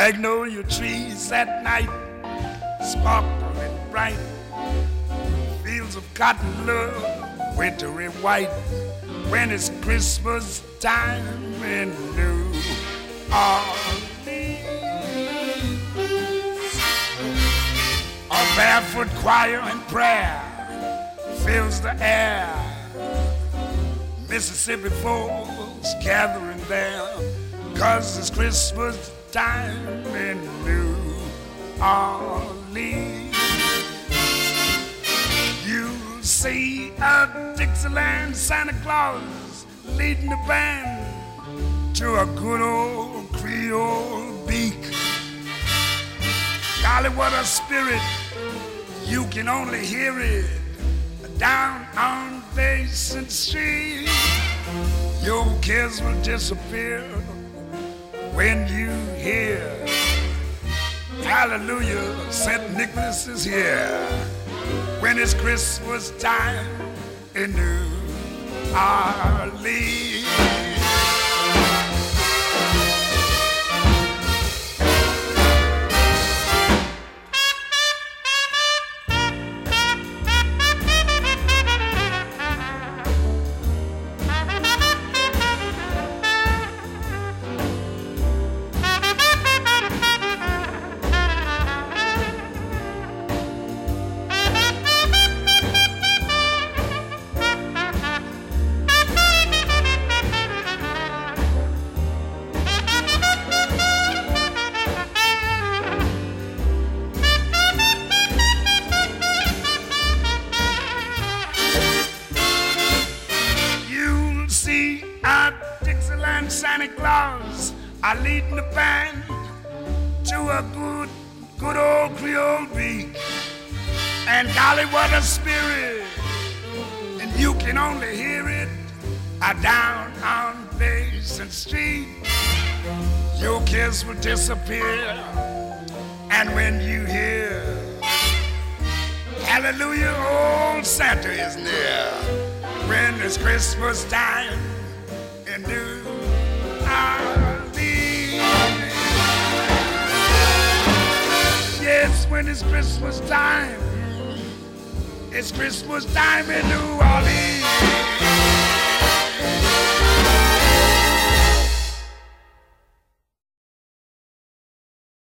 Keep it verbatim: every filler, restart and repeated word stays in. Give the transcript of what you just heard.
Magnolia trees at night, sparkling bright. Fields of cotton love, wintry white. When it's Christmas time in New Orleans, a barefoot choir and prayer fills the air. Mississippi folks gathering there, 'cause it's Christmas time in New Orleans. You see a Dixieland Santa Claus leading the band to a good old Creole beak. Golly, what a spirit, you can only hear it down on Basin Street. Your cares will disappear when you hear hallelujah, Saint Nicholas is here. When it's Christmas time in New Orleans. Santa Claus are leading the band to a good, good old Creole beat. And golly, what a spirit, and you can only hear it uh, down on Basin Street. Your kiss will disappear, and when you hear hallelujah, old Santa is near. When it's Christmas time in New Orleans. Yes, when it's Christmas time, it's Christmas time in New Orleans.